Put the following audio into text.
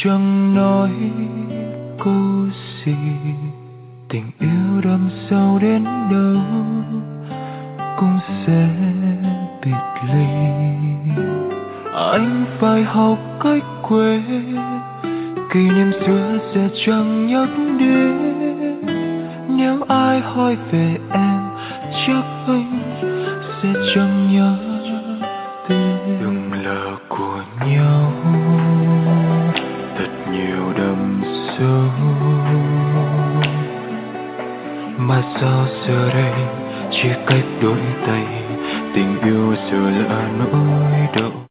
chẳng nói câu gì. Tình yêu đậm sâu đến đâu cũng sẽ biệt ly. Anh phải học cách quên, kỷ niệm xưa sẽ chẳng nhắc đến. Nếu ai hỏi về em, chắc anh sẽ chẳng nhớ tên. Từng lời của nhau thật nhiều đậm sâu, mà sao giờ đây chỉ cách đôi tay. Tình yêu giờ là nỗi đau.